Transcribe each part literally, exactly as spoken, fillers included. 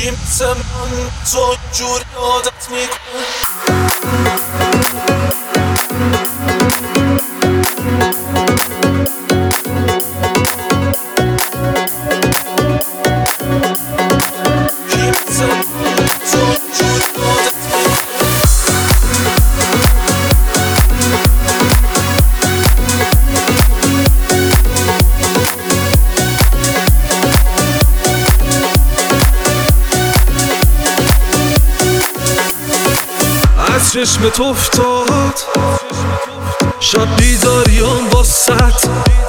کی مثل من تو اینجوری عادت میکنه. از چشمت افتاد شب بیداریام واسط،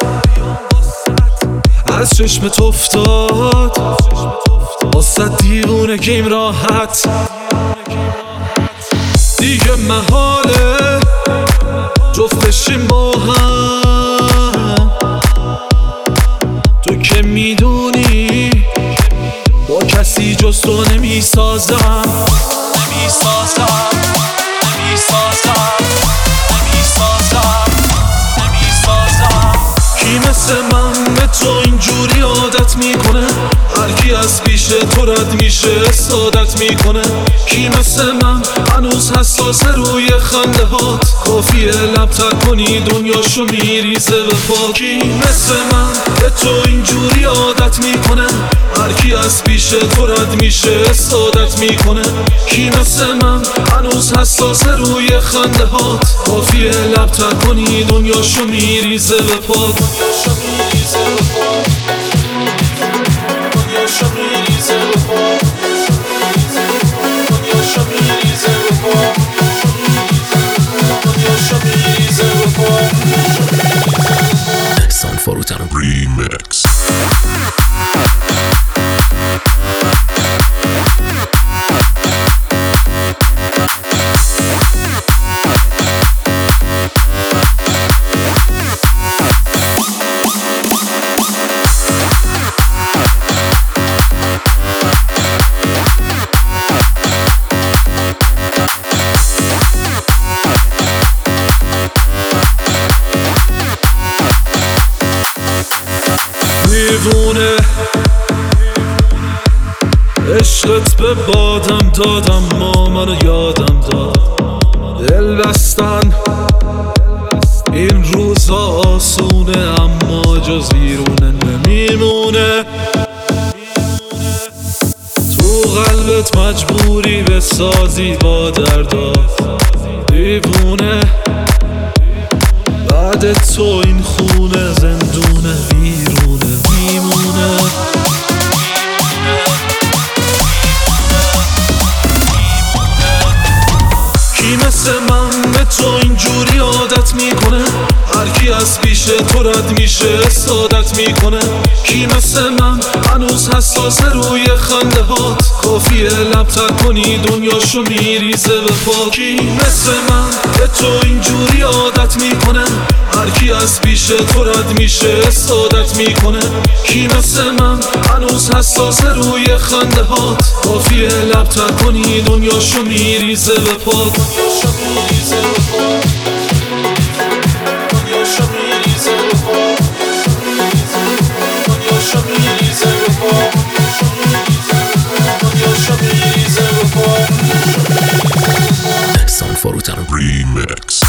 از چشمت افتاد واسط دیوونگیم راحت. دیگه محاله جفتشیم با هم، تو که میدونی با کسی جز تو نمیسازم نمیسازم نمیسازم نمیسازم نمیسازم. کی مثل من به تو اینجوری عادت میکنه، هرکی از پیش تو رد میشه سادت میکنه. کی مثل من هنوز حساس روی خنده هات، کافیه لب تک کنی دنیاشو میریزه به پا. کی مثل من به تو اینجوری عادت میکنه، هرکی از پیش تو رد میشه سادت میکنه. کی مثل من هنوز حساس روی خنده هات، کافیه لب تک کنی دنیاشو میریزه به پا. دنیاشو میریزه به پا، دنیاشو میریزه به پا، دنیاشو میریزه به پا، دنیاشو میریزه به پا. Son Forutano Remix. دیوونه عشقت به بادم دادم، ما منو یادم داد. دل بستن این روزا آسونه، اما جز بیرونه نمیمونه. تو قلبت مجبوری بسازی با دردات، دیوونه بعد تو این خونه زندونه ویرونه میمونه. کی مثل من به تو اینجوری عادت میکنه، هرکی از پیش تو رد میشه سادت میکنه. کی مثل من هنوز حساس روی خنده هات، کافیه لب تک کنی دنیاشو میریزه به پا. کی مثل من به تو اینجوری عادت میکنه، هرکی از پیش تو رد میشه سادت میکنه. کی مثل من هنوز حساس روی خنده هات، کافیه لب تک کنی دنیاشو میریزه به پا. دنیاشو میریزه به پا، دنیاشو میریزه به پا، دنیاشو میریزه به پا، دنیاشو میریزه به پا. Son Forutano Remix.